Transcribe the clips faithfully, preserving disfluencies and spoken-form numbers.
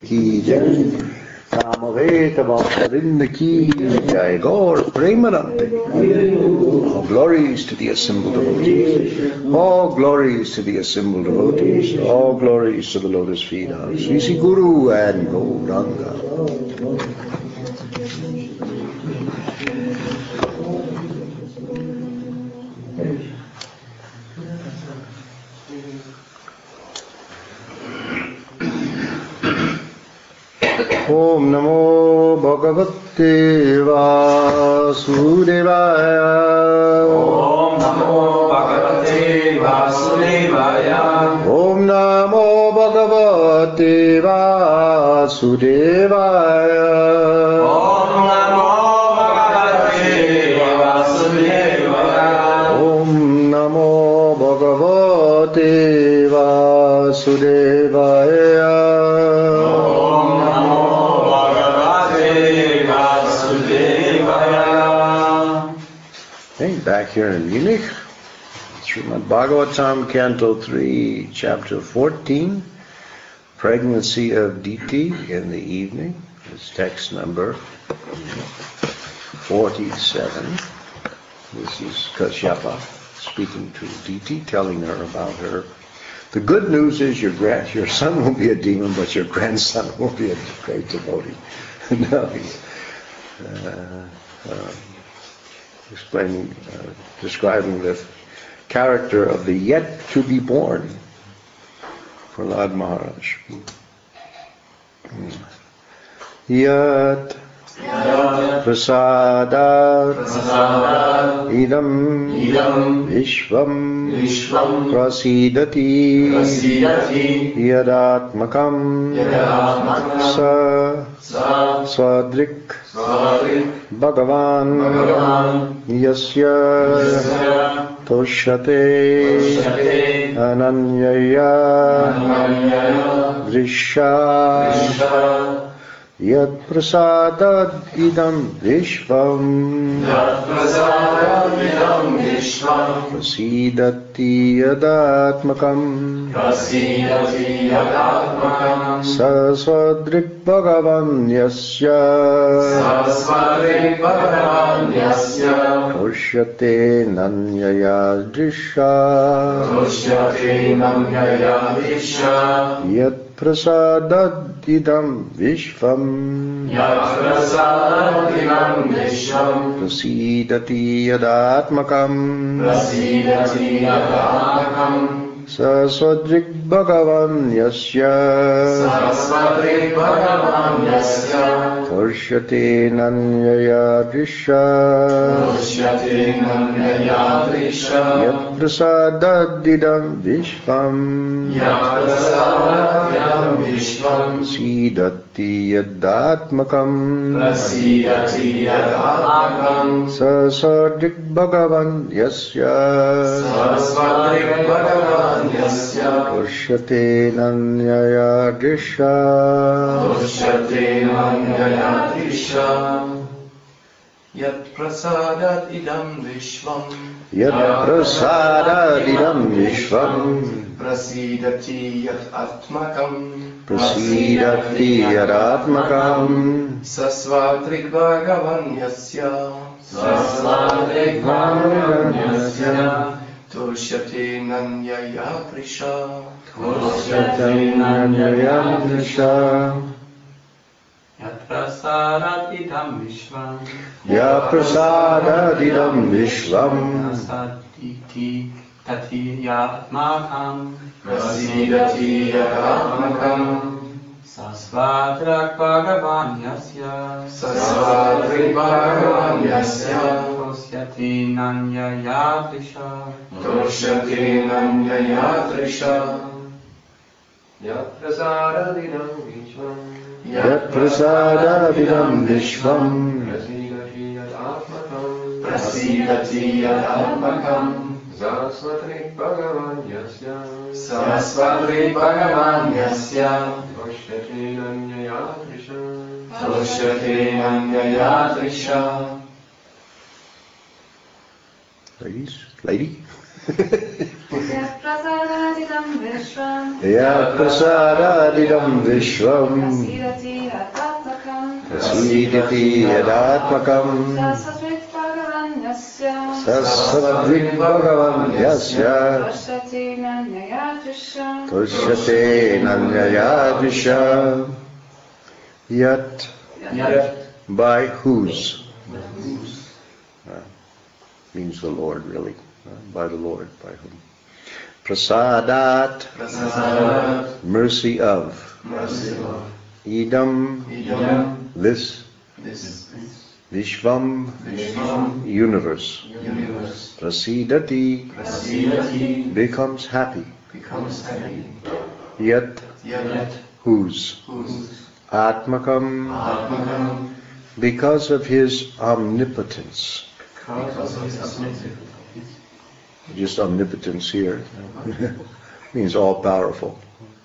की जय, Samoheta Bhaktarinda ki jai, Gaur Premanande. All glories to the assembled devotees. All glories to the assembled devotees. All glories to the lotus feet of Sri Sri Guru and Gauranga. Om Namo Bhagavate Vasudevaya. Om Namo Bhagavate Vasudevaya. Om Namo Bhagavate Vasudevaya. Om Namo Bhagavate Vasudevaya. Om Namo Bhagavate Vasudevaya. Back here in Munich, Srimad Bhagavatam, Canto three, Chapter fourteen, Pregnancy of Diti in the Evening. It's text number forty-seven. This is Kashyapa speaking to Diti, telling her about her. The good news is your grand, your son will be a demon, but your grandson will be a great devotee. No, he's, uh, uh, explaining, uh, describing the character of the yet to be born Prahlad Maharaj. Yat prasadat idam vishvam prasidati yadatmakam sa swadrik Bhagavan yasya toshate ananyaya drisha yat prasadad idam vishvam prasidati yadatmakam Saswadrik Bhagavan Yasya Toshyate Nanyaya Drisha Yat Prasadad Idam Vishvam Prasidati Yadatmakam Saswadrik Bhagavan Yasya Toshyate Nanyaya Drisha Yat Prasadadidam Vishvam Prasidati Yadatmakam Saswadrik Bhagavan Yasya Toshyate Nanyaya Drisha Yat prasadat idam vishvam Yat prasadat idam vishvam Prasidati yat atmakam Prasidati yadatmakam Sasvatrik Bhagavan Yasya Sasvatrik Bhagavan Yasya Toshyate Nanyaya Drisha Toshyate Nanyaya Drisha Yat prasadat idam vishvam Yat prasadat idam vishvam Prasaditi tati yatmakam Prasidati yadatmakam Sasvatrak Bhagavan Yasya Sasvatrik Bhagavan Yasya Toshyate Nanyaya Drisha Toshyate Nanyaya Drisha Yat prasadat idam vishvam Yat prasadat idam vishvam Prasidati yadatmakam Sasvatrik Bhagavan Yasya Sasvatrik Bhagavan Yasya Toshyate Nanyaya Drisha Toshyate Nanyaya Drisha. Ladies, lady. Yat Prasadadidam Vishwam Yat prasadadidam vishvam Prasidati Atatmakam prasidati yadatmakam Sasatrit Bhagavan Yasya Sasavadvik bhagavan yasya Toshati Nanyayadrisha Tushyate nanyayadrisha Yat, Yat by whose? Uh, means the Lord, really. Uh, by the Lord, by whom? Prasadat, Prasadat mercy of. mercy of Idam, Idam this. this Vishvam, Vishvam universe. universe Prasidati, Prasidati becomes happy. becomes happy. Yat, Yat whose? whose Atmakam, Atmakam because of his omnipotence. because of his omnipotence. Just omnipotence here means all powerful.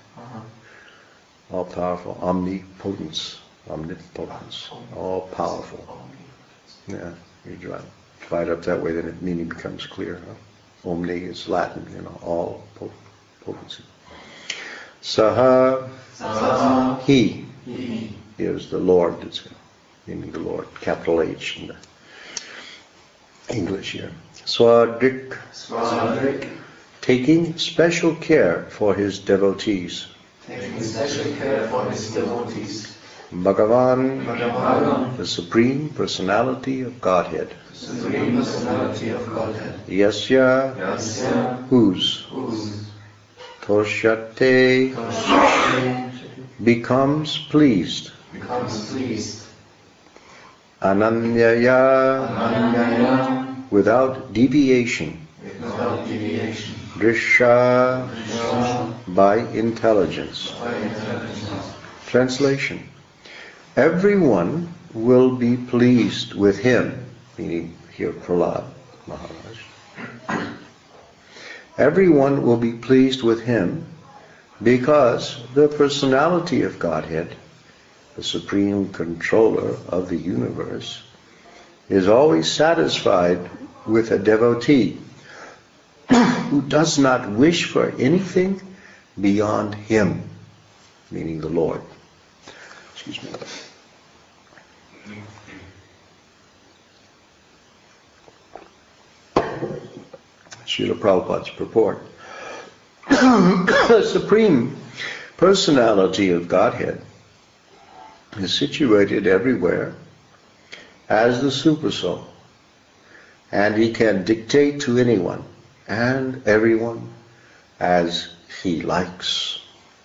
All powerful, omnipotence, omnipotence, all powerful. Yeah, you try to divide up that way, then the meaning becomes clear. Huh? Omni is Latin, you know, all potency. Saha, Saha he he is the Lord, it's meaning the Lord, capital H in the English here. Swadrik, Swadrik taking special care for his devotees. taking special care for his devotees. Bhagavan, Bhagavan, the Supreme Personality of Godhead. Supreme Personality of Godhead. Yasya, Yasya whose, whose Toshate, Toshate becomes pleased. becomes pleased. Ananyaya, Ananyaya without deviation. without deviation. Drisha, Drisha by intelligence. by intelligence. Translation. Everyone will be pleased with him, meaning here Prahlad Maharaj. Everyone will be pleased with him because the personality of Godhead, the supreme controller of the universe, is always satisfied with a devotee who does not wish for anything beyond him, meaning the Lord. Excuse me. Srila Prabhupada's purport. The Supreme Personality of Godhead is situated everywhere as the Supersoul, and he can dictate to anyone and everyone as he likes.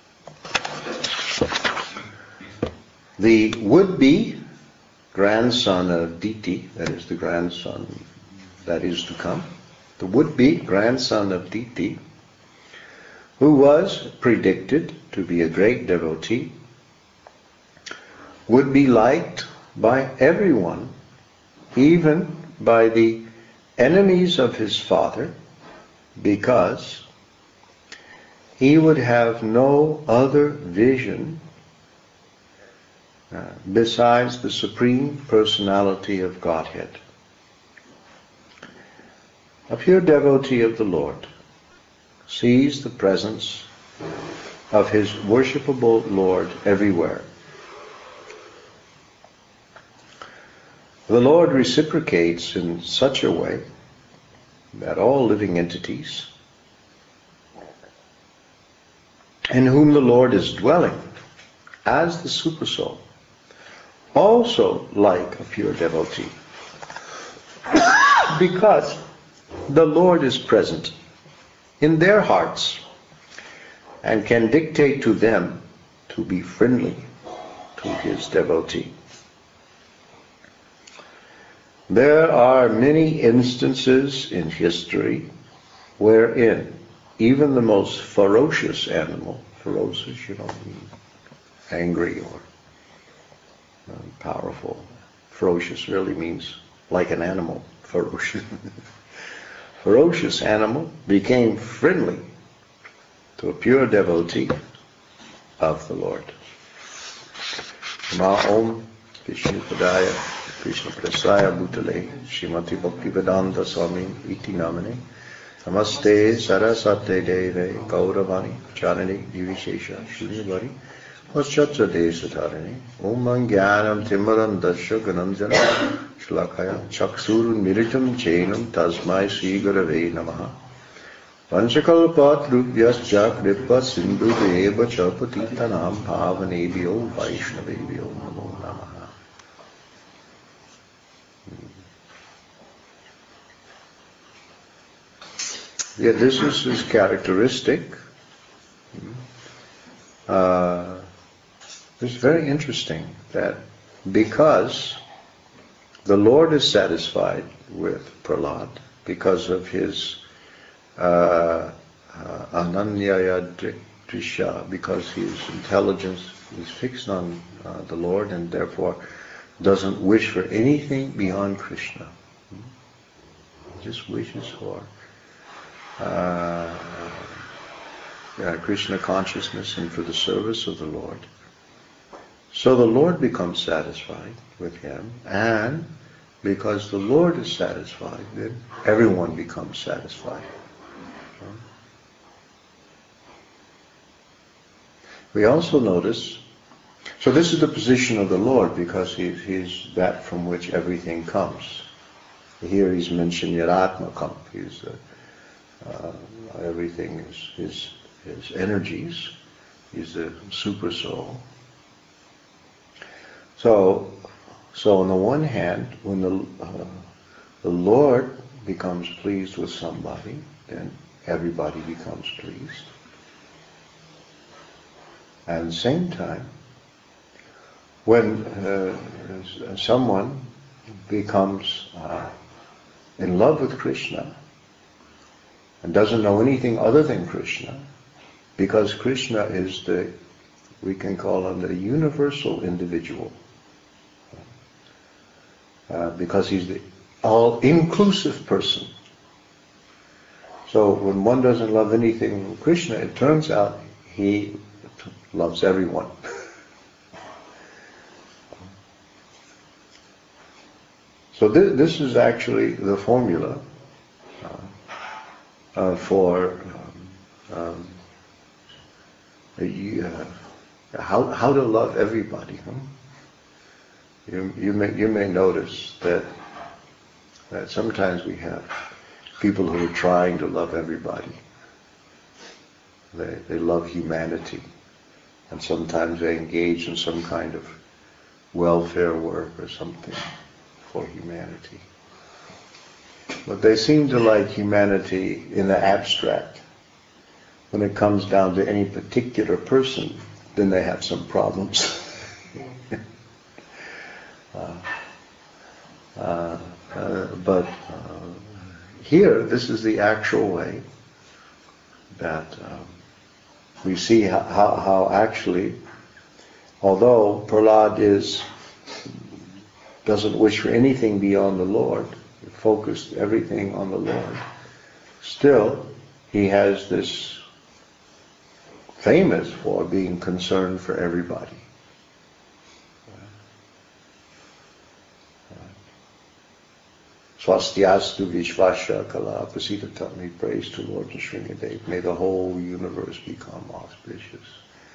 The would-be grandson of Diti, that is the grandson that is to come, the would-be grandson of Diti, who was predicted to be a great devotee, would be liked by everyone, even by the enemies of his father, because he would have no other vision uh, besides the Supreme Personality of Godhead. A pure devotee of the Lord sees the presence of his worshipable Lord everywhere. The Lord reciprocates in such a way that all living entities in whom the Lord is dwelling as the Supersoul also like a pure devotee, because the Lord is present in their hearts and can dictate to them to be friendly to his devotee. There are many instances in history wherein even the most ferocious animal, ferocious, you know, angry or um, powerful. Ferocious really means like an animal, ferocious. Ferocious animal became friendly to a pure devotee of the Lord. Ma Om Vishnu Padaya Krishna Prasaya Bhutale Srimati Bhaktivedanta Swami Iti Namane Namaste Sarasate Deve Gauravani Janani Divishesha Shunyavadi Vaschatra Desatarani Om Jnanam Timaram Dasya Gananjana Shlakaya Chaksurun Militam Chainam Tasmai Sri Gurave Namaha Panchakalpatrubhyascha Kripa Sindhu Deva Chapatitanam Bhavanebhyo Vaishnavebhyo Namo Namaha. Yeah, this is his characteristic. Uh, it's very interesting that because the Lord is satisfied with Prahlad because of his uh, uh, ananyaya drisha, because his intelligence is fixed on uh, the Lord and therefore doesn't wish for anything beyond Krishna. He just wishes for Uh, yeah, Krishna consciousness and for the service of the Lord. So the Lord becomes satisfied with him, and because the Lord is satisfied, then everyone becomes satisfied. We also notice, so this is the position of the Lord because he's, he's that from which everything comes. Here he's mentioned Yaratmakam. He's the Uh, everything is his, his energies. He's the super soul. So, so on the one hand, when the uh, the Lord becomes pleased with somebody, then everybody becomes pleased. At the same time, when uh, someone becomes uh, in love with Krishna, and doesn't know anything other than Krishna, because Krishna is the, we can call him the universal individual, uh, because he's the all-inclusive person. So when one doesn't love anything from Krishna, it turns out he loves everyone. So this, this is actually the formula uh, Uh, for um, um, uh, how how to love everybody. Huh? You you may you may notice that that sometimes we have people who are trying to love everybody. They they love humanity, and sometimes they engage in some kind of welfare work or something for humanity. But they seem to like humanity in the abstract. When it comes down to any particular person, then they have some problems. uh, uh, uh, but uh, here, this is the actual way that um, we see how, how, how actually, although Prahlad is doesn't wish for anything beyond the Lord, focused everything on the Lord, still he has this famous for being concerned for everybody. Swastyastu Vishvasya Kala Prasidatam, praise to Lord Nrsimhadev. May the whole universe become auspicious.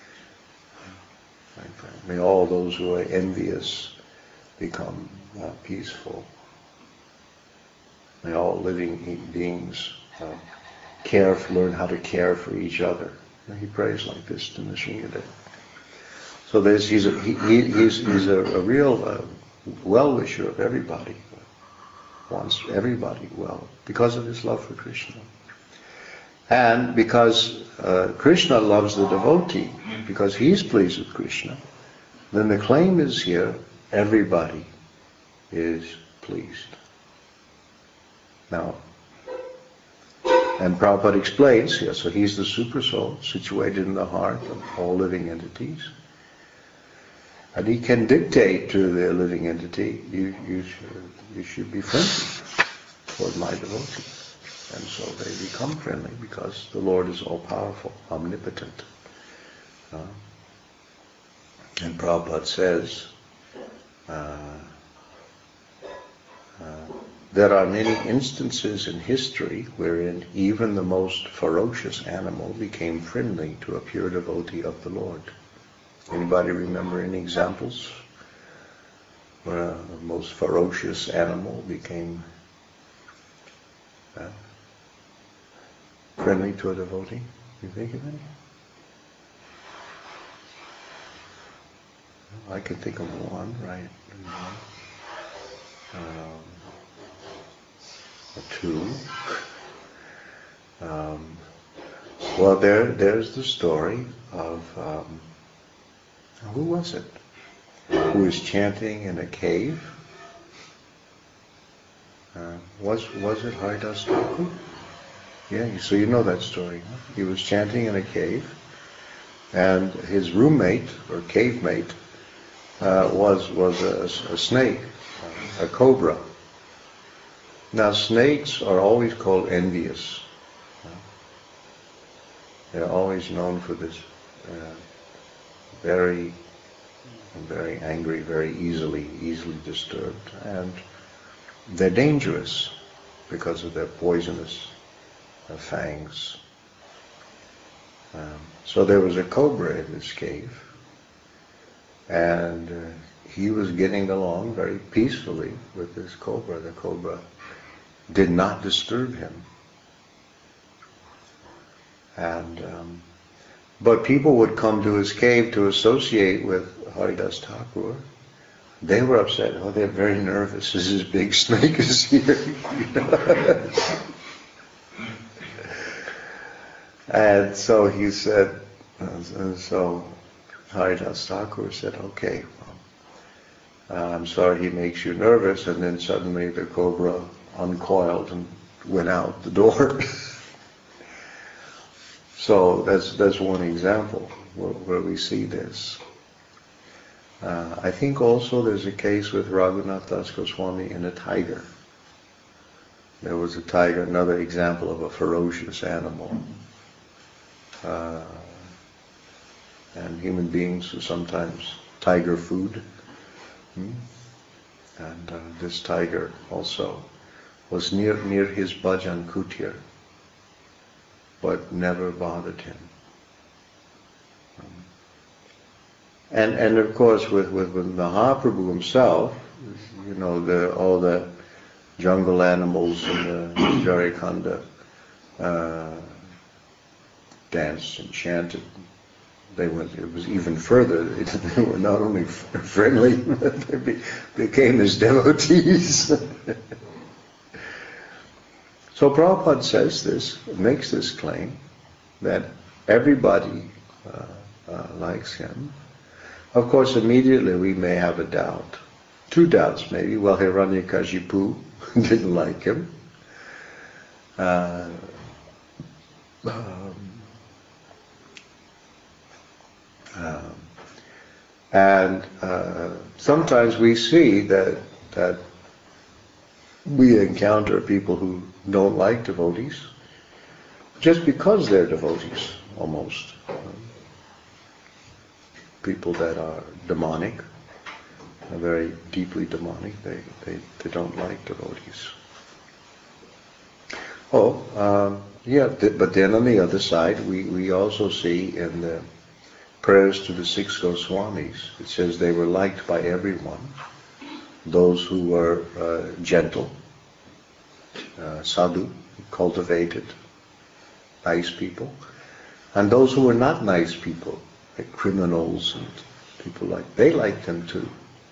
May all those who are envious become uh, peaceful. May all living beings uh, care, learn how to care for each other. And he prays like this to Nrsimhadev. So there's, he's, a, he, he's, he's a, a real uh, well-wisher of everybody. Wants everybody well because of his love for Krishna. And because uh, Krishna loves the devotee, because he's pleased with Krishna, then the claim is here, everybody is pleased. Now, and Prabhupada explains here, so he's the super soul situated in the heart of all living entities. And he can dictate to the living entity, you, you, should, you should be friendly toward my devotee. And so they become friendly because the Lord is all-powerful, omnipotent. Uh, and Prabhupada says, uh, uh, there are many instances in history wherein even the most ferocious animal became friendly to a pure devotee of the Lord. Anybody remember any examples where a most ferocious animal became uh, friendly to a devotee? You think of any? I can think of one, right? Um, or two. Um, well, there, there's the story of um, who was it? Who was chanting in a cave? Uh, was was it Haridas Thakur? Yeah, so you know that story. Huh? He was chanting in a cave, and his roommate or cave mate uh, was was a, a snake, a cobra. Now snakes are always called envious. They're always known for this uh, very, very angry, very easily, easily disturbed, and they're dangerous because of their poisonous uh, fangs. Um, so there was a cobra in this cave, and uh, he was getting along very peacefully with this cobra. The cobra did not disturb him. And um, but people would come to his cave to associate with Haridas Thakur. They were upset. Oh, they're very nervous. This is big snake is here. You know? And so he said, and so Haridas Thakur said, okay, well, uh, I'm sorry he makes you nervous. And then suddenly the cobra uncoiled and went out the door. So that's that's one example where, where we see this. Uh, I think also there's a case with Raghunath Das Goswami and a tiger. There was a tiger, another example of a ferocious animal. Uh, and human beings are sometimes tiger food. Hmm? And uh, this tiger also was near near his bhajan kutir, but never bothered him. Um, and and of course with, with, with Mahaprabhu himself, you know, the all the jungle animals in the Jarikhanda uh, danced and chanted. They went, it was even further. They, they were not only f- friendly, but they be, became his devotees. So Prabhupada says this, makes this claim, that everybody uh, uh, likes him. Of course, immediately we may have a doubt. Two doubts maybe. Well, Hiranyakashipu didn't like him. Uh, um, um, and uh, sometimes we see that that we encounter people who don't like devotees just because they're devotees, almost. People that are demonic, are very deeply demonic, they, they, they don't like devotees. Oh, um, yeah, th- but then on the other side, we, we also see in the prayers to the six Goswamis, it says they were liked by everyone. Those who were uh, gentle, uh, sadhu, cultivated, nice people, and those who were not nice people, like criminals and people like, they liked them too.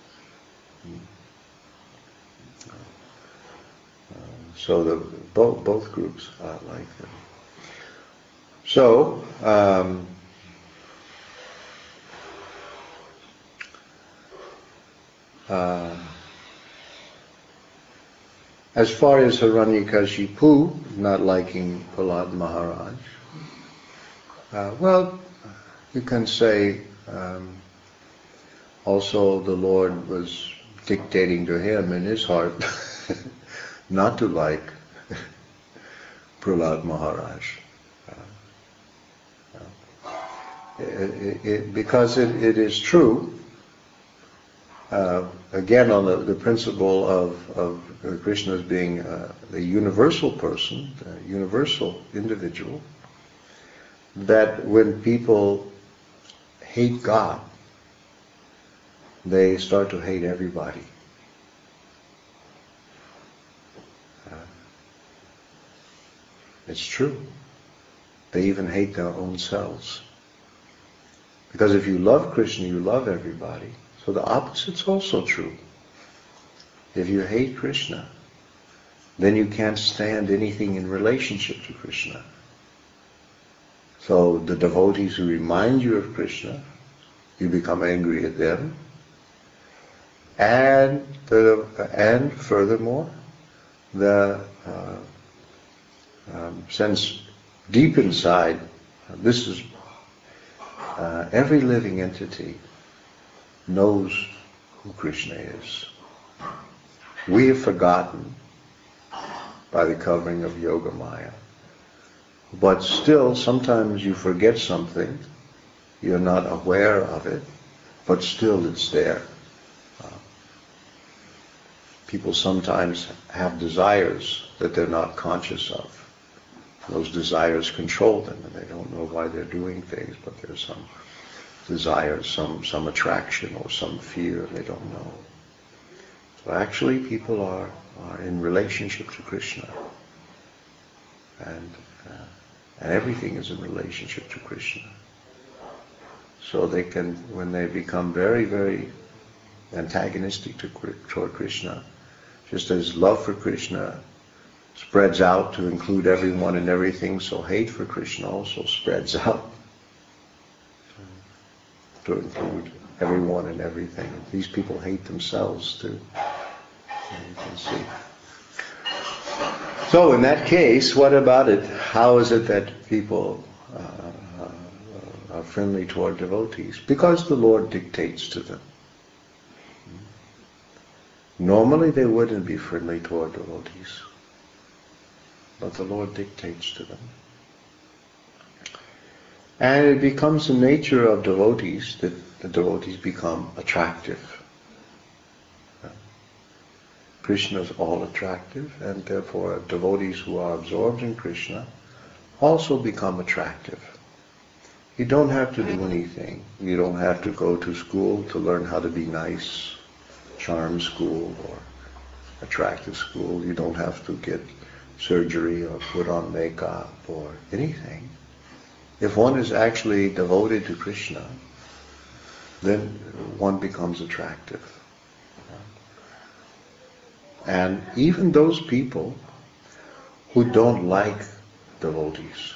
Uh, so the both both groups uh, like them. So. Um, uh, As far as Hiranyakashipu not liking Prahlad Maharaj, uh, well, you can say um, also the Lord was dictating to him in his heart not to like Prahlad Maharaj. Uh, uh, it, it, it, because it, it is true uh, again, on the, the principle of, of Krishna as being uh, the universal person, the universal individual, that when people hate God, they start to hate everybody. Uh, it's true. They even hate their own selves. Because if you love Krishna, you love everybody. So the opposite's also true. If you hate Krishna, then you can't stand anything in relationship to Krishna. So the devotees who remind you of Krishna, you become angry at them. And the, and furthermore, the uh, um, since deep inside, uh, this is uh, every living entity knows who Krishna is. We have forgotten by the covering of Yoga Maya. But still, sometimes you forget something, you're not aware of it, but still it's there. Uh, people sometimes have desires that they're not conscious of. Those desires control them, and they don't know why they're doing things, but there's some desire, some, some attraction or some fear, they don't know. So actually people are, are in relationship to Krishna. And, uh, and everything is in relationship to Krishna. So they can, when they become very, very antagonistic to, toward Krishna, just as love for Krishna spreads out to include everyone and everything, so hate for Krishna also spreads out to include everyone and everything. These people hate themselves too. And you can see. So in that case, what about it? How is it that people uh, are friendly toward devotees? Because the Lord dictates to them. Normally they wouldn't be friendly toward devotees, but the Lord dictates to them. And it becomes the nature of devotees that the devotees become attractive. Krishna is all attractive, and therefore devotees who are absorbed in Krishna also become attractive. You don't have to do anything. You don't have to go to school to learn how to be nice, charm school or attractive school. You don't have to get surgery or put on makeup or anything. If one is actually devoted to Krishna, then one becomes attractive. And even those people who don't like devotees,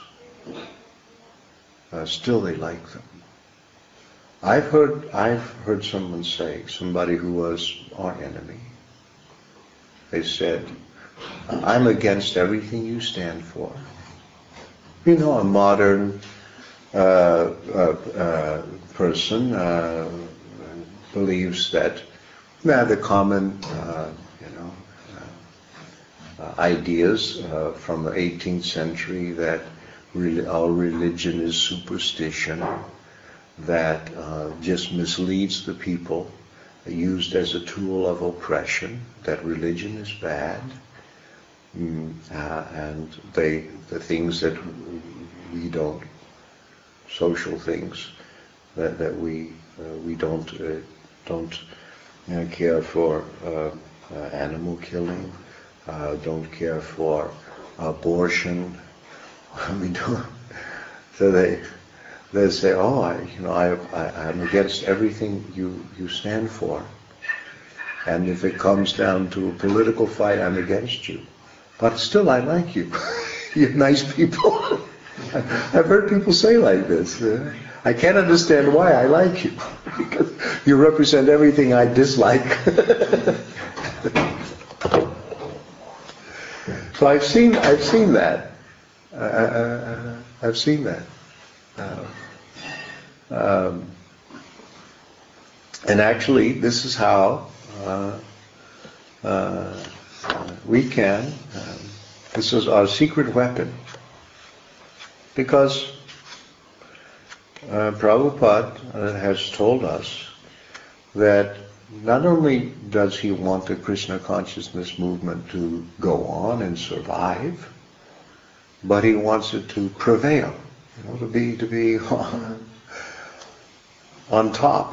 uh, still they like them. I've heard, I've heard someone say, somebody who was our enemy, they said, "I'm against everything you stand for." You know, a modern uh, uh, uh, person uh, believes that nah, the common uh, you know, uh, uh, ideas uh, from the eighteenth century that re- our religion is superstition, that uh, just misleads the people, used as a tool of oppression, that religion is bad, mm, uh, and they the things that we don't, social things that, that we uh, we don't uh, don't you know, care for uh, uh, animal killing, uh, don't care for abortion. we don't. So they they say, "Oh, I you know I, I I'm against everything you you stand for, and if it comes down to a political fight, I'm against you, but still I like you. You're nice people." I've heard people say like this. Uh, I can't understand why I like you, because you represent everything I dislike. So I've seen, I've seen that. Uh, uh, I've seen that. Uh, um, and actually, this is how uh, uh, we can. Um, this is our secret weapon. Because uh, Prabhupada uh, has told us that not only does he want the Krishna consciousness movement to go on and survive, but he wants it to prevail, you know, to be to be on top.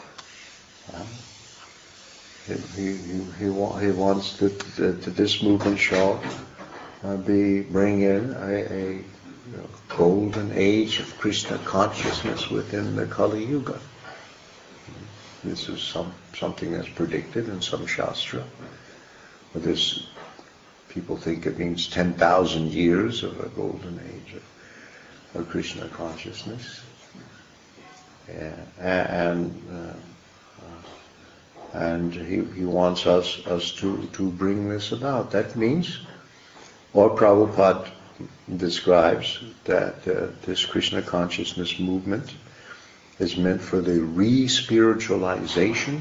He he he, he, wa- he wants that, that this movement shall uh, be bring in a, a you know, golden age of Krishna consciousness within the Kali Yuga. This is some something that's predicted in some shastra. But this, people think it means ten thousand years of a golden age of, of Krishna consciousness. Yeah. And uh, uh, and he, he wants us us to, to bring this about. That means, or Prabhupada describes that uh, this Krishna consciousness movement is meant for the re-spiritualization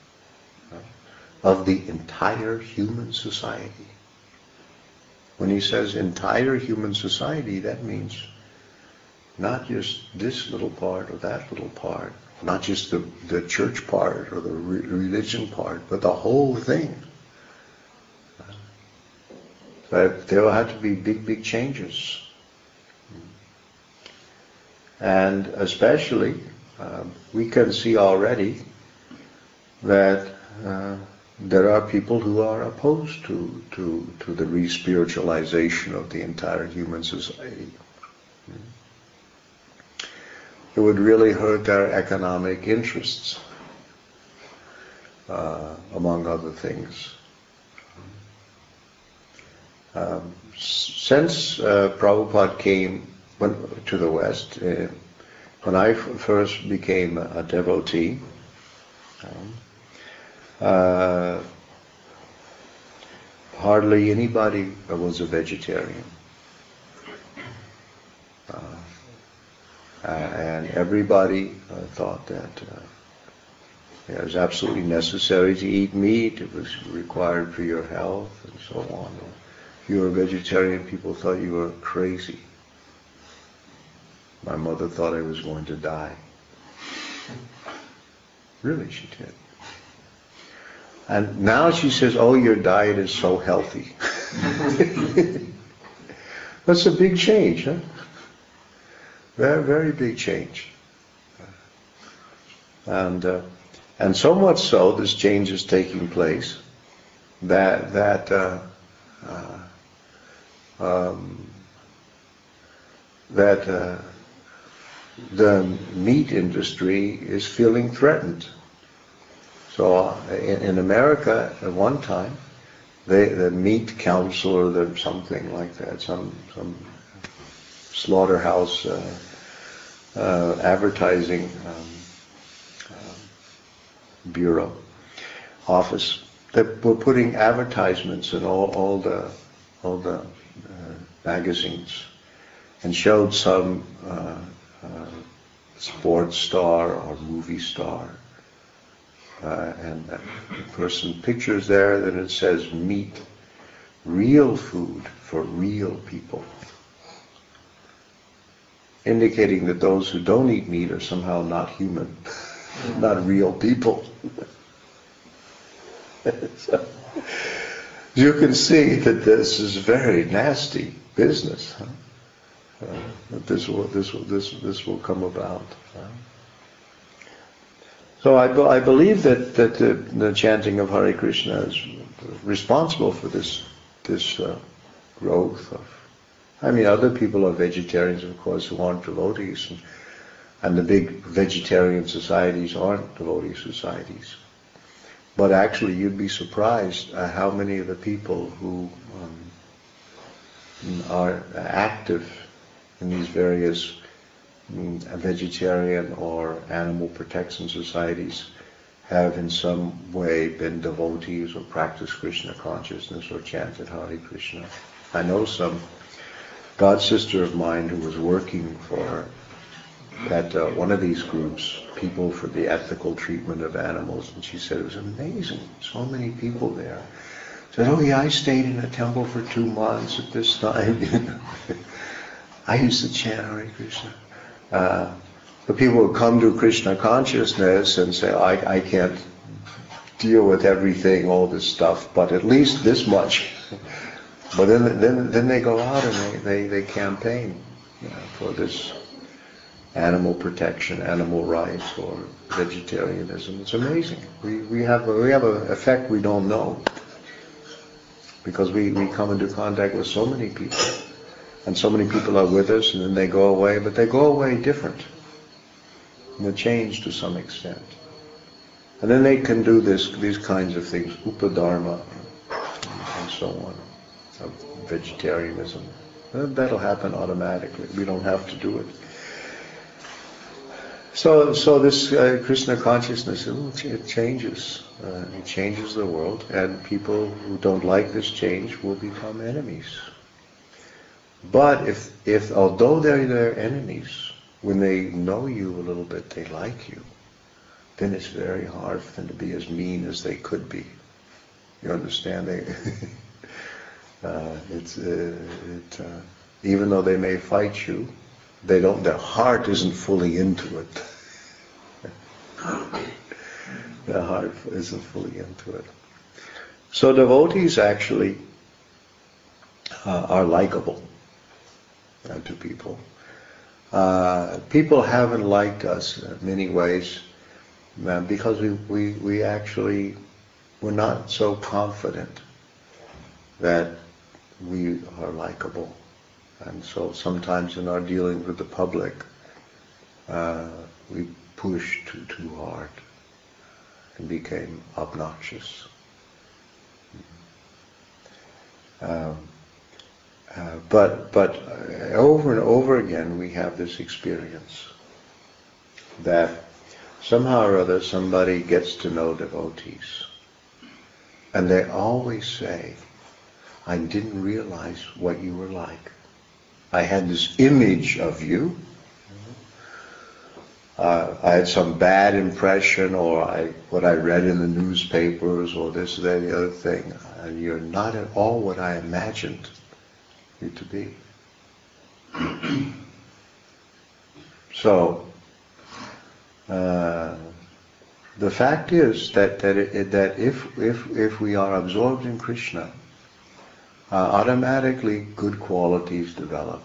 of the entire human society. When he says entire human society, that means not just this little part or that little part, not just the, the church part or the re- religion part, but the whole thing. But there will have to be big, big changes. And especially, uh, we can see already that uh, there are people who are opposed to, to, to the re-spiritualization of the entire human society. It would really hurt our economic interests, uh, among other things. Um, since uh, Prabhupada came when, to the West, uh, when I f- first became a, a devotee, um, uh, hardly anybody was a vegetarian. Uh, uh, and everybody uh, thought that uh, it was absolutely necessary to eat meat. It was required for your health and so on. If you were a vegetarian, people thought you were crazy. My mother thought I was going to die. Really, she did. And now she says, oh, your diet is so healthy. That's a big change, huh? Very, very big change. And uh, and so much so, this change is taking place that that uh, uh, um, that uh, the meat industry is feeling threatened. So uh, in, in America, at one time, they, the meat council or the something like that, some some slaughterhouse uh, uh, advertising um, uh, bureau office, they were putting advertisements in all, all the all the uh, magazines, and showed some uh, uh, sports star or movie star. Uh, and that person pictures there that it says meat, real food for real people, indicating that those who don't eat meat are somehow not human, not real people. So, you can see that this is very nasty business. Huh? Uh, that this will this will this this will come about. Huh? So I, I believe that, that the, the chanting of Hare Krishna is responsible for this this uh, growth of. I mean, other people are vegetarians, of course, who aren't devotees, and, and the big vegetarian societies aren't devotee societies. But actually, you'd be surprised at how many of the people who um, are active in these various vegetarian or animal protection societies have in some way been devotees or practiced Krishna consciousness or chanted Hare Krishna. I know some god sister of mine who was working for at uh, one of these groups, People for the Ethical Treatment of Animals, and she said it was amazing, so many people there. Said, oh yeah, I stayed in a temple for two months at this time. I used to chant Hare Krishna. Uh, the people who come to Krishna consciousness and say, I, I can't deal with everything, all this stuff, but at least this much. But then, then, then they go out and they, they, they campaign, you know, for this animal protection, animal rights, or vegetarianism. It's amazing. We, we have a, we have an effect we don't know, because we, we come into contact with so many people, and so many people are with us, and then they go away, but they go away different. And they change to some extent. And then they can do this, these kinds of things, upadharma, and so on, of vegetarianism. That'll happen automatically. We don't have to do it. So, so this uh, Krishna consciousness, it changes. Uh, it changes the world, and people who don't like this change will become enemies. But if, if although they're their enemies, when they know you a little bit, they like you, then it's very hard for them to be as mean as they could be. You understand? They, uh, it's uh, it, uh, even though they may fight you, they don't. Their heart isn't fully into it. Their heart isn't fully into it. So devotees actually uh, are likable uh, to people. Uh, people haven't liked us in many ways uh, because we, we, we actually were not so confident that we are likable. And so sometimes in our dealing with the public, uh, we pushed too, too hard and became obnoxious. Um, Uh, but but uh, over and over again we have this experience that somehow or other somebody gets to know devotees, and they always say, I didn't realize what you were like. I had this image of you. Uh, I had some bad impression, or I what I read in the newspapers, or this, that, the other thing, and you're not at all what I imagined you to be. So uh, the fact is that that it, that if if if we are absorbed in Krishna, uh, automatically good qualities develop.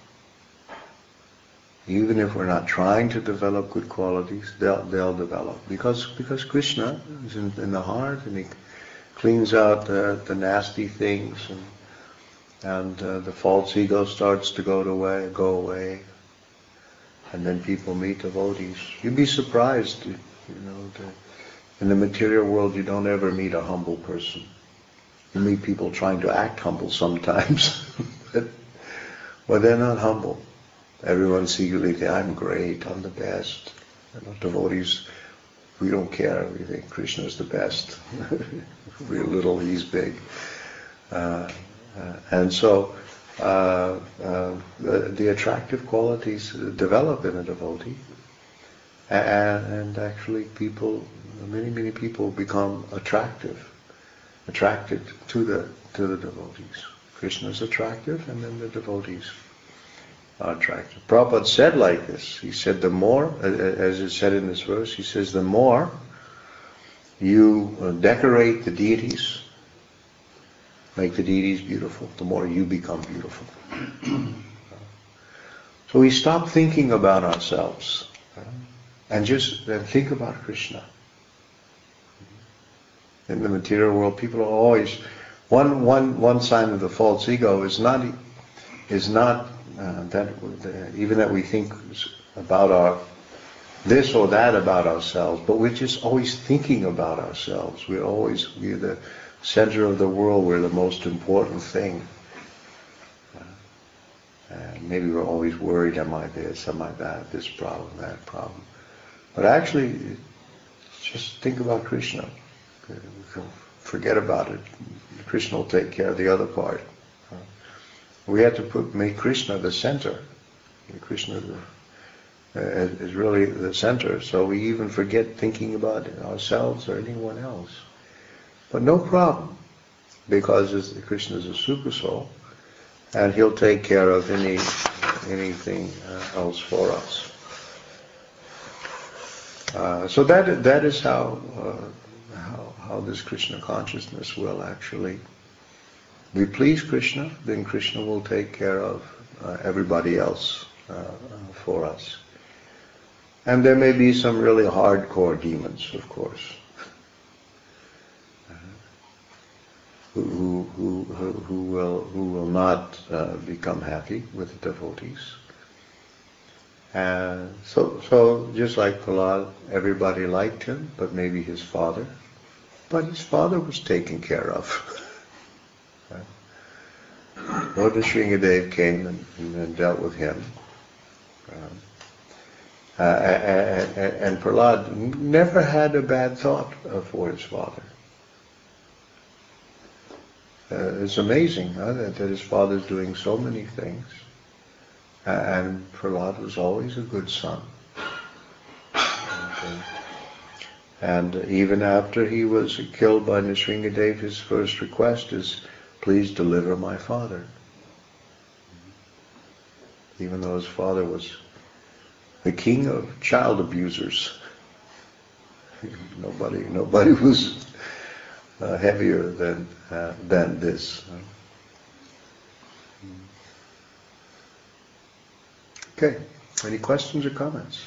Even if we're not trying to develop good qualities, they'll they'll develop because because Krishna is in, in the heart, and he cleans out the, the nasty things, and and uh, the false ego starts to go away, go away, and then people meet devotees. You'd be surprised, you know, to, in the material world you don't ever meet a humble person. You meet people trying to act humble sometimes, but well, they're not humble. Everyone secretly thinks, I'm great, I'm the best. You know, devotees, we don't care. We think Krishna's the best. We're little, he's big. Uh, uh, and so uh, uh, the, the attractive qualities develop in a devotee. And, and actually people, many, many people become attractive, attracted to the, to the devotees. Krishna's attractive, and then the devotees are attractive. Prabhupada said like this. He said the more, as it said in this verse, he says the more you decorate the deities, make the deities beautiful, the more you become beautiful. So we stop thinking about ourselves and just and think about Krishna. In the material world, people are always one one one sign of the false ego is not is not Uh, that uh, even that we think about our this or that about ourselves, but we're just always thinking about ourselves. We're always we're the center of the world. We're the most important thing. Uh, and maybe we're always worried: am I this? Am I that? This problem, that problem. But actually, just think about Krishna. Forget about it. Krishna will take care of the other part. We have to put make Krishna the center. Krishna uh, is really the center. So we even forget thinking about ourselves or anyone else. But no problem, because Krishna is a super soul, and he'll take care of any anything uh, else for us. Uh, so that that is how uh, how how this Krishna consciousness will actually, we please Krishna, then Krishna will take care of uh, everybody else uh, uh, for us. And there may be some really hardcore demons, of course, uh, who, who, who, who will who will not uh, become happy with the devotees. And so, so just like Prahlad, everybody liked him, but maybe his father. But his father was taken care of. Lord Nrsingadev came and, and dealt with him. Um, uh, and, and Prahlad never had a bad thought for his father. Uh, it's amazing huh, that, that his father's doing so many things. Uh, and Prahlad was always a good son. And, uh, and even after he was killed by Nrsingadev, his first request is, please deliver my father. Even though his father was the king of child abusers. nobody, nobody was uh, heavier than uh, than this. Okay. Any questions or comments?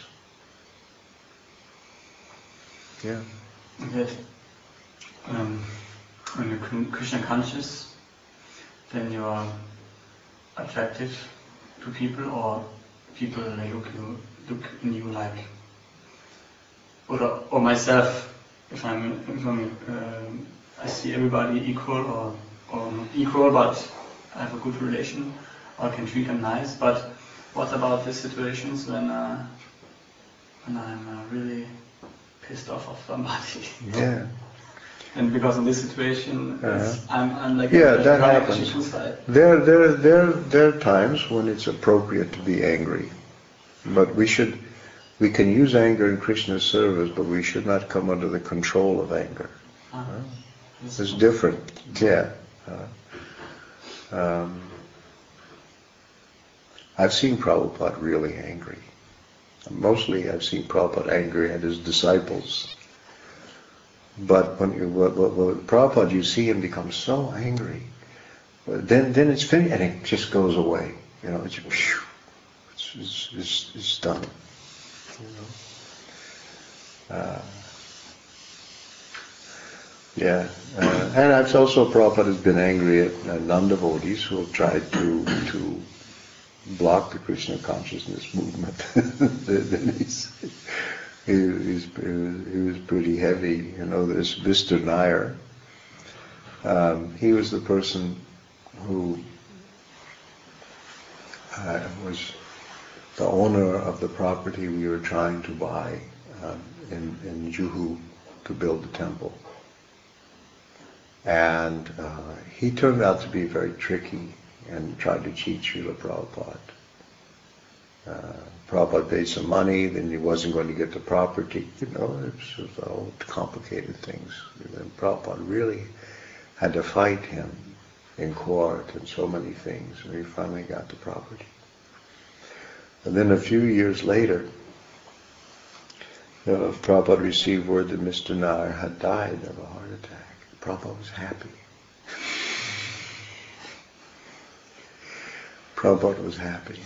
Yeah. Yes. Um, when you're Krishna conscious, then you're attractive to people, or people they look you look in you like, or or myself, if I'm if I'm um, I see everybody equal, or or not equal, but I have a good relation, or I can treat them nice. But what about the situations when uh, when I'm uh, really pissed off of somebody? Yeah. And because in this situation, Uh-huh. I'm, I'm like Yeah, a, that a happens. suicide. There, there, there, there are times when it's appropriate to be angry, but we should, we can use anger in Krishna's service, but we should not come under the control of anger. Ah, Huh? yes. It's different. Yeah. Uh, um, I've seen Prabhupada really angry. Mostly, I've seen Prabhupada angry at his disciples. But when you, well, well, well, Prabhupada, you see him become so angry, then then it's finished, and it just goes away. You know, it's whew, it's, it's, it's, it's done. You know. Uh, yeah, uh, and I've also Prabhupada has been angry at uh, non-devotees who have tried to to block the Krishna consciousness movement. Then he's. He, he's, he was pretty heavy. You know, this Mister Nair, um, he was the person who uh, was the owner of the property we were trying to buy um, in, in Juhu to build the temple. And uh, he turned out to be very tricky and tried to cheat Srila Prabhupada. Uh, Prabhupada paid some money, then he wasn't going to get the property. You know, it was all complicated things. And Prabhupada really had to fight him in court and so many things, and he finally got the property. And then a few years later, you know, Prabhupada received word that Mister Nair had died of a heart attack. Prabhupada was happy. Prabhupada was happy.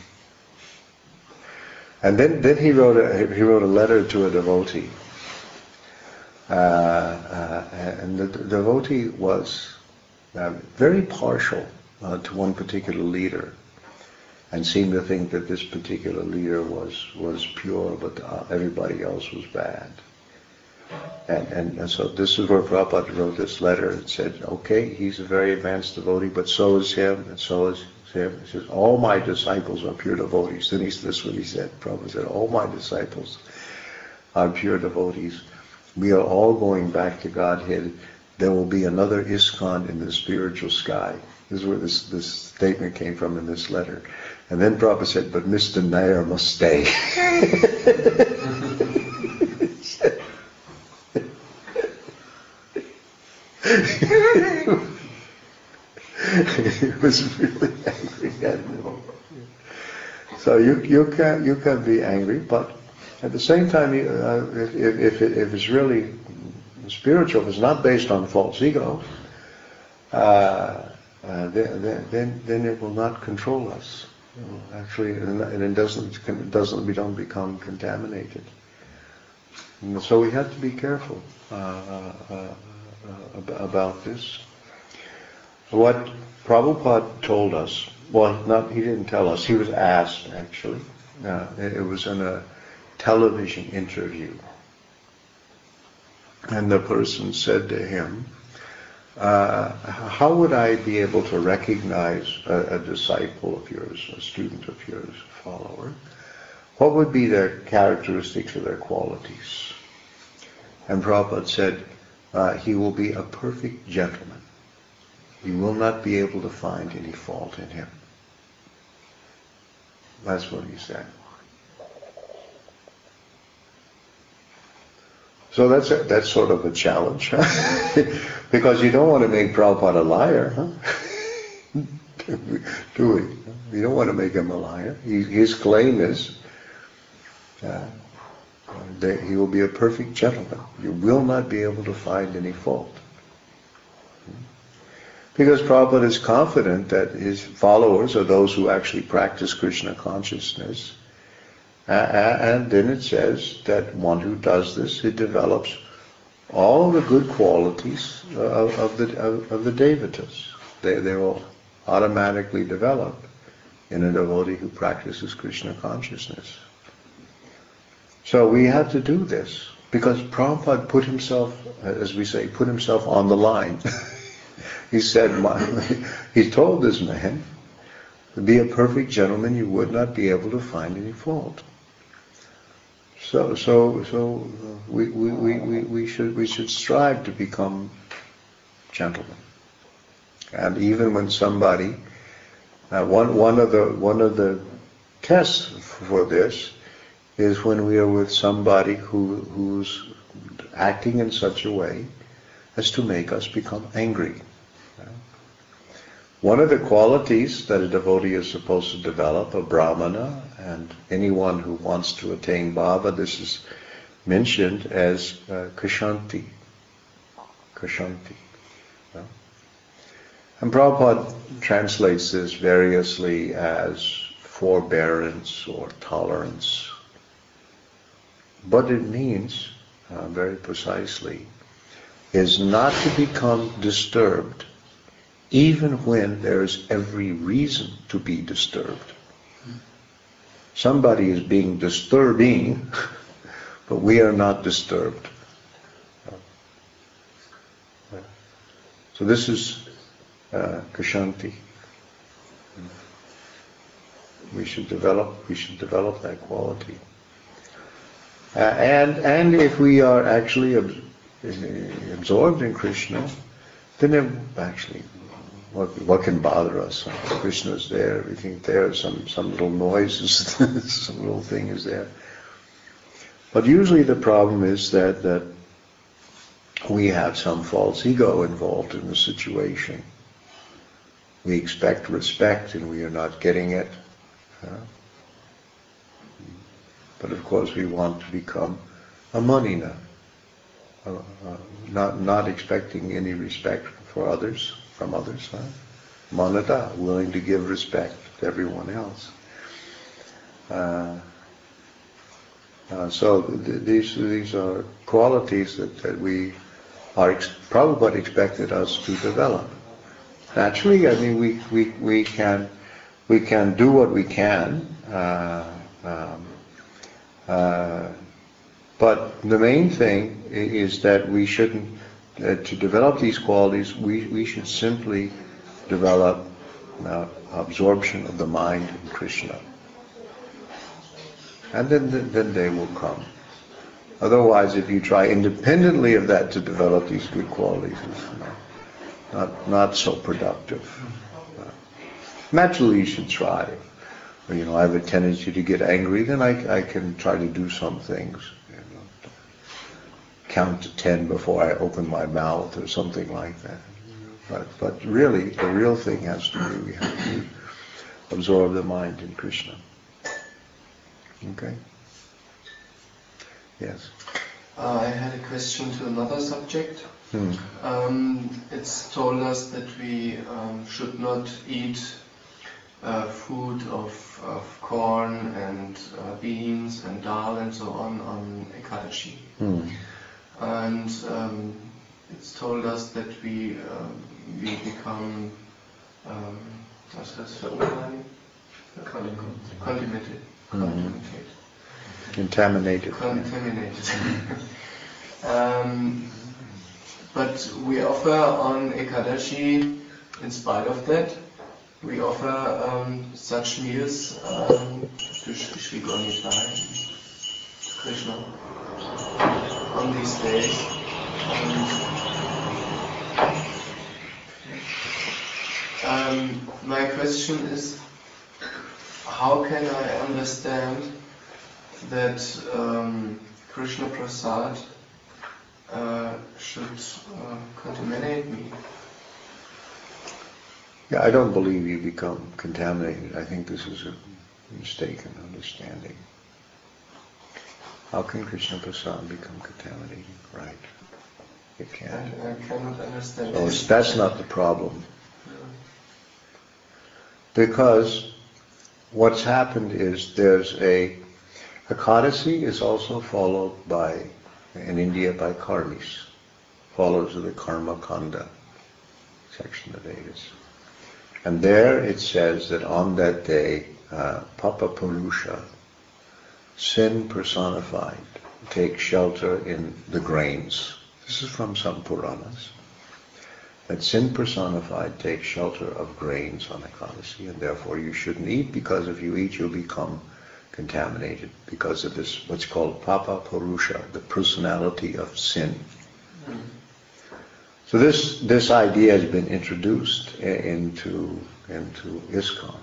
And then, then he wrote a he wrote a letter to a devotee, uh, uh, and the, the devotee was uh, very partial uh, to one particular leader, and seemed to think that this particular leader was was pure, but uh, everybody else was bad. And, and and so this is where Prabhupada wrote this letter and said, okay, he's a very advanced devotee, but so is him, and so is. He says, all my disciples are pure devotees. Then he's, this is what he said. Prabhupada said, all my disciples are pure devotees. We are all going back to Godhead. There will be another ISKCON in the spiritual sky. This is where this, this statement came from in this letter. And then Prabhupada said, but Mister Nair must stay. He was really angry at him. So you you can you can be angry, but at the same time, you, uh, if if if, it, if it's really spiritual, if it's not based on false ego, uh, uh, then, then, then it will not control us. You know, actually, and it doesn't, it doesn't, we don't become contaminated. And so we have to be careful uh, uh, uh, about this. What Prabhupada told us, well, not, he didn't tell us, he was asked actually. Uh, it was in a television interview. And the person said to him, uh, how would I be able to recognize a, a disciple of yours, a student of yours, a follower? What would be their characteristics or their qualities? And Prabhupada said, uh, he will be a perfect gentleman. You will not be able to find any fault in him. That's what he said. So that's a, that's sort of a challenge, huh? Because you don't want to make Prabhupada a liar, huh? Do we? You don't want to make him a liar. He, his claim is uh, that he will be a perfect gentleman. You will not be able to find any fault. Because Prabhupada is confident that his followers are those who actually practice Krishna consciousness. Uh, and then it says that one who does this, it develops all the good qualities of, of the of, of the devatas. They they will automatically develop in a devotee who practices Krishna consciousness. So we have to do this because Prabhupada put himself, as we say, put himself on the line. He said, he told this man, to be a perfect gentleman, you would not be able to find any fault. So, so, so we, we, we, we should we should strive to become gentlemen. And even when somebody, uh, one one of the one of the tests for this is when we are with somebody who who's acting in such a way as to make us become angry. One of the qualities that a devotee is supposed to develop, a brahmana, and anyone who wants to attain bhava, this is mentioned as uh, kshanti. Kshanti. Yeah? And Prabhupada translates this variously as forbearance or tolerance. But it means, uh, very precisely, is not to become disturbed even when there is every reason to be disturbed. Somebody is being disturbing, but we are not disturbed. So this is uh, kshanti. We should develop. We should develop that quality. Uh, and and if we are actually ab- absorbed in Krishna, then it actually. What, what can bother us? Krishna's there, everything there, some, some little noise, is, some little thing is there. But usually the problem is that, that we have some false ego involved in the situation. We expect respect and we are not getting it. Uh, but of course we want to become a manina, uh, uh, not, not expecting any respect for others. From others, huh? Manada, willing to give respect to everyone else. Uh, uh, so th- these these are qualities that, that we are ex- Prabhupada expected us to develop. Naturally, I mean, we we, we can we can do what we can, uh, um, uh, but the main thing is that we shouldn't. Uh, to develop these qualities, we, we should simply develop uh, absorption of the mind in Krishna. And then, then, then they will come. Otherwise, if you try independently of that to develop these good qualities, it's not, not, not so productive. Uh, naturally, you should try. You know, I have a tendency to get angry, then I, I can try to do some things. Count to ten before I open my mouth or something like that. But but really, the real thing has to be, we have to absorb the mind in Krishna. Okay? Yes. Uh, I had a question to another subject. Hmm. Um, it's told us that we um, should not eat uh, food of, of corn and uh, beans and dal and so on on Ekadashi. Hmm. And um, it's told us that we um, we become um, what's das für Unrein? Contaminated. Contaminated. Contaminated. Contaminated. um, but we offer on Ekadashi, in spite of that, we offer um, such meals um, to Shri Gaura-Nitai, to Krishna, on these days. And, um, my question is, how can I understand that um, Krishna Prasad uh, should uh, contaminate me? Yeah, I don't believe you become contaminated. I think this is a mistaken understanding. How can Krishna Prasad become contaminated? Right. It I, can't. I cannot understand So this. that's not the problem. Because what's happened is there's a Ekadasi is also followed by, in India, by Karmis. Follows the Karma Kanda section of Vedas. And there it says that on that day, uh, Papa Purusha, sin personified, takes shelter in the grains. This is from some Puranas. That sin personified takes shelter of grains on Ekadasi, and therefore you shouldn't eat, because if you eat you'll become contaminated because of this, what's called Papa Purusha, the personality of sin. Mm. So this this idea has been introduced into into ISKCON.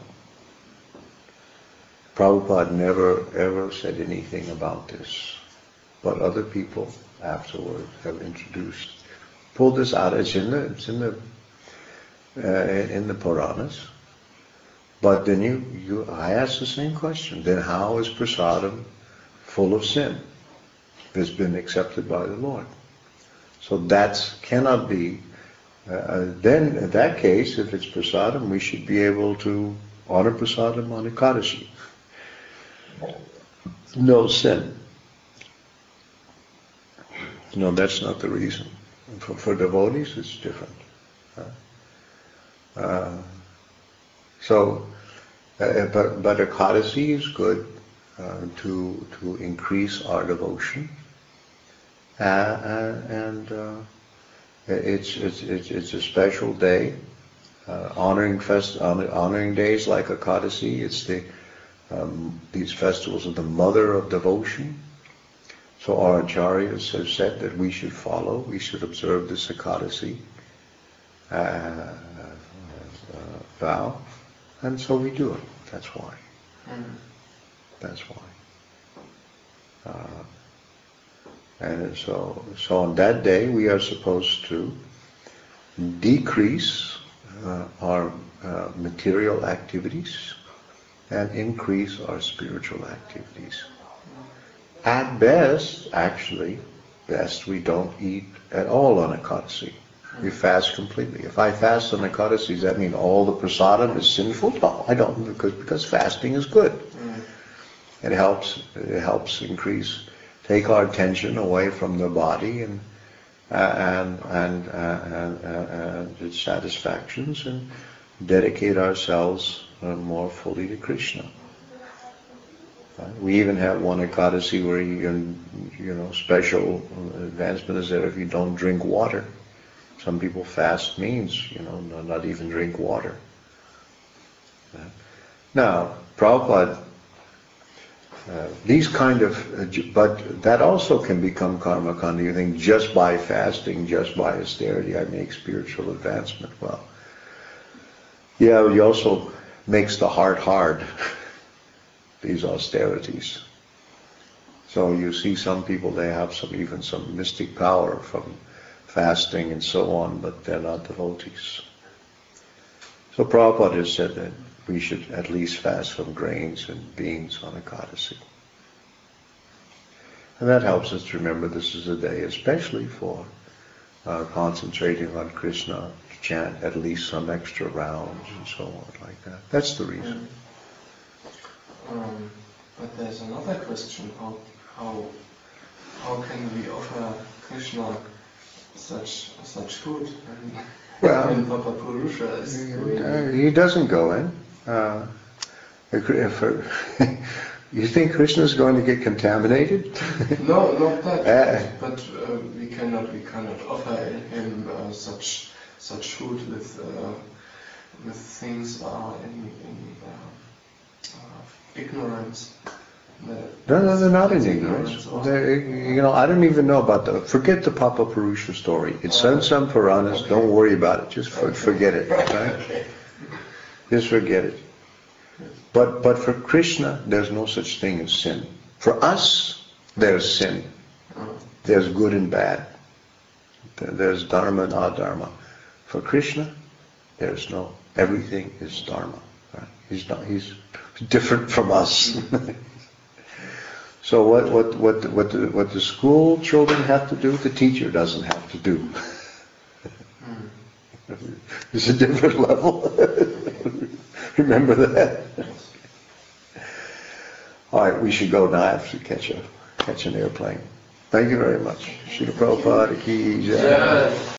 Prabhupada never ever said anything about this, but other people afterward have introduced, pulled this out. It's in the it's in the uh, in the Puranas. But then you, you I ask the same question. Then how is prasadam full of sin? It's been accepted by the Lord. So that cannot be. Uh, then, in that case, if it's prasadam, we should be able to honor prasadam on Ekadashi. No sin. No, that's not the reason. For, for devotees, it's different. Uh, uh, so, uh, but, but Ekadasi is good uh, to to increase our devotion. Uh, and uh, it's, it's it's it's a special day, uh, honoring fest honor, honoring days like Ekadasi. It's the um, these festivals are the mother of devotion. So our acharyas have said that we should follow, we should observe this Ekadasi uh, uh, vow, and so we do it. That's why. Mm. That's why. Uh, And so, so on that day we are supposed to decrease uh, our uh, material activities and increase our spiritual activities. At best, actually, best we don't eat at all on Ekadasi. We fast completely. If I fast on Ekadasi, does that mean all the prasadam is sinful? No, I don't, because because fasting is good. Mm. It helps. It helps increase. Take our attention away from the body and uh, and and, uh, and, uh, and its satisfactions, and dedicate ourselves uh, more fully to Krishna. Right? We even have one Ekadasi where you, you know, special advancement is that if you don't drink water. Some people fast means, you know, not even drink water. Right? Now, Prabhupada. Uh, these kind of, uh, but that also can become karma kanda. You think just by fasting, just by austerity, I make spiritual advancement. Well, yeah, it also makes the heart hard, these austerities. So you see some people, they have some even some mystic power from fasting and so on, but they're not devotees. So Prabhupada has said that we should at least fast from grains and beans on Ekadasi. And that helps us to remember this is a day especially for uh, concentrating on Krishna, to chant at least some extra rounds and so on like that. That's the reason. Um, but there's another question: how how how can we offer Krishna such such food when, Well, when Papa Purusha is going? Uh, he doesn't go in. Uh, if, if, you think Krishna is going to get contaminated? No, not that. Uh, but uh, we cannot we cannot offer him uh, such such food with uh, with things uh, in, in uh, uh, ignorance. No, no, they're not in That's ignorance. also. They're, you know, I don't even know about the. Forget the Papa Purusha story. It's in some Puranas. Don't worry about it. Just for, forget it. Right? Just forget it. But but for Krishna, there's no such thing as sin. For us, there's sin. There's good and bad. There's dharma and adharma. For Krishna, there's no. Everything is dharma. Right? He's not. He's different from us. So what what what what the, what the school children have to do, the teacher doesn't have to do. It's a different level. Remember that. All right, we should go now. I have to catch a catch an airplane. Thank you very much. Srila Prabhupada ki jai.